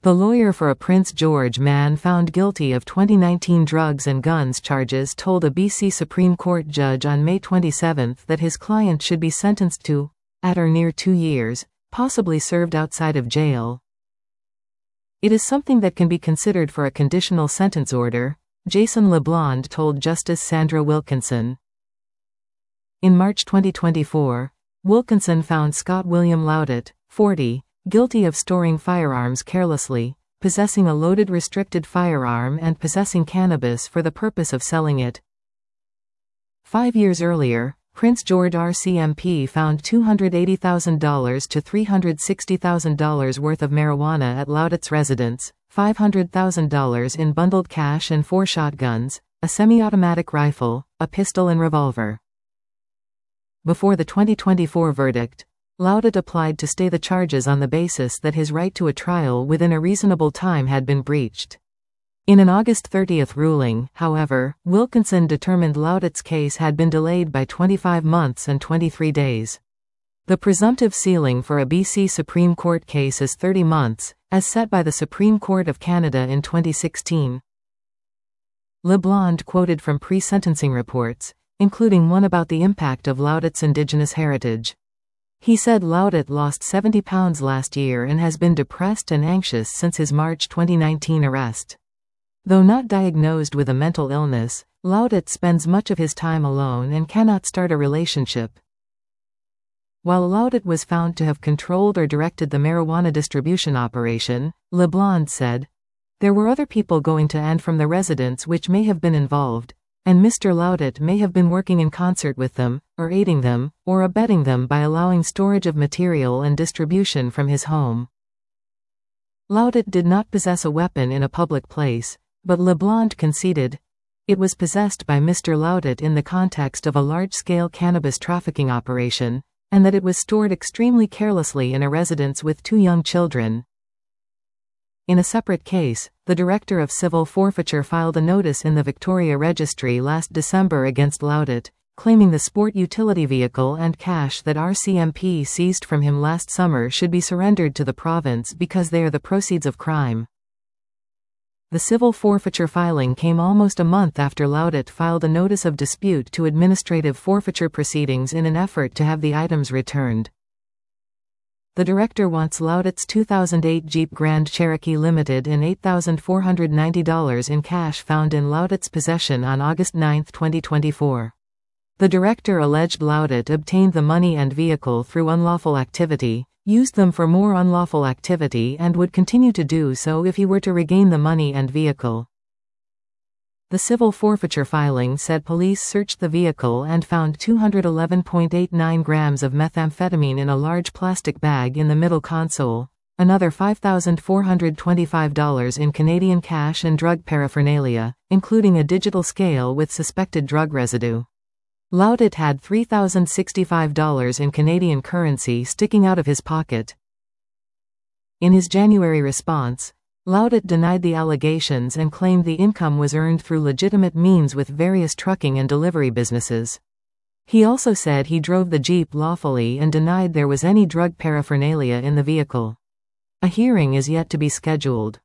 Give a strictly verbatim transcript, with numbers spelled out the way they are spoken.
The lawyer for a Prince George man found guilty of twenty nineteen drugs and guns charges told a B C Supreme Court judge on May twenty-seventh that his client should be sentenced to, at or near two years, possibly served outside of jail. It is something that can be considered for a conditional sentence order, Jason LeBlond told Justice Sandra Wilkinson. In March twenty twenty-four, Wilkinson found Scott William Loudet, forty, guilty of storing firearms carelessly, possessing a loaded restricted firearm and possessing cannabis for the purpose of selling it. Five years earlier, Prince George R C M P found two hundred eighty thousand dollars to three hundred sixty thousand dollars worth of marijuana at Loudet's residence, five hundred thousand dollars in bundled cash and four shotguns, a semi-automatic rifle, a pistol and revolver. Before the twenty twenty-four verdict, Loudet applied to stay the charges on the basis that his right to a trial within a reasonable time had been breached. In an August thirtieth ruling, however, Wilkinson determined Loudet's case had been delayed by twenty-five months and twenty-three days. The presumptive ceiling for a B C Supreme Court case is thirty months, as set by the Supreme Court of Canada in twenty sixteen. LeBlond quoted from pre-sentencing reports, including one about the impact of Loudet's Indigenous heritage. He said Loudet lost seventy pounds last year and has been depressed and anxious since his March twenty nineteen arrest. Though not diagnosed with a mental illness, Loudet spends much of his time alone and cannot start a relationship. While Loudet was found to have controlled or directed the marijuana distribution operation, LeBlond said, "There were other people going to and from the residence which may have been involved, and Mister Loudet may have been working in concert with them, or aiding them, or abetting them by allowing storage of material and distribution from his home." Loudet did not possess a weapon in a public place, but LeBlond conceded, it was possessed by Mister Loudet in the context of a large-scale cannabis trafficking operation, and that it was stored extremely carelessly in a residence with two young children. In a separate case, the Director of Civil Forfeiture filed a notice in the Victoria Registry last December against Loudet, claiming the sport utility vehicle and cash that R C M P seized from him last summer should be surrendered to the province because they are the proceeds of crime. The civil forfeiture filing came almost a month after Loudet filed a notice of dispute to administrative forfeiture proceedings in an effort to have the items returned. The director wants Loudet's two thousand eight Jeep Grand Cherokee Limited and eight thousand four hundred ninety dollars in cash found in Loudet's possession on August ninth twenty twenty-four. The director alleged Loudet obtained the money and vehicle through unlawful activity, used them for more unlawful activity and would continue to do so if he were to regain the money and vehicle. The civil forfeiture filing said police searched the vehicle and found two hundred eleven point eight nine grams of methamphetamine in a large plastic bag in the middle console, another five thousand four hundred twenty-five dollars in Canadian cash and drug paraphernalia, including a digital scale with suspected drug residue. Loudet had three thousand sixty-five dollars in Canadian currency sticking out of his pocket. In his January response, Loudet denied the allegations and claimed the income was earned through legitimate means with various trucking and delivery businesses. He also said he drove the Jeep lawfully and denied there was any drug paraphernalia in the vehicle. A hearing is yet to be scheduled.